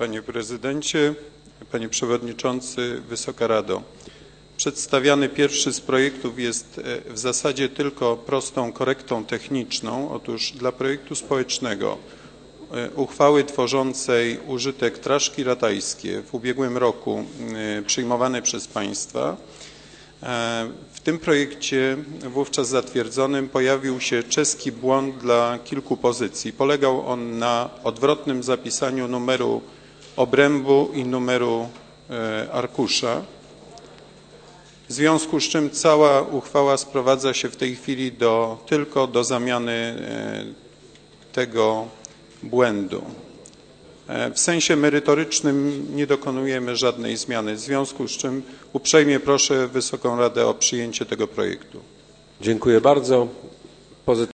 Panie Prezydencie, Panie Przewodniczący, Wysoka Rado. Przedstawiany pierwszy z projektów jest w zasadzie tylko prostą korektą techniczną. Otóż dla projektu społecznego uchwały tworzącej użytek Traszki Ratajskie w ubiegłym roku przyjmowane przez Państwa, w tym projekcie wówczas zatwierdzonym pojawił się czeski błąd dla kilku pozycji. Polegał on na odwrotnym zapisaniu numeru obrębu i numeru arkusza, w związku z czym cała uchwała sprowadza się w tej chwili tylko do zamiany tego błędu. W sensie merytorycznym nie dokonujemy żadnej zmiany, w związku z czym uprzejmie proszę Wysoką Radę o przyjęcie tego projektu. Dziękuję bardzo.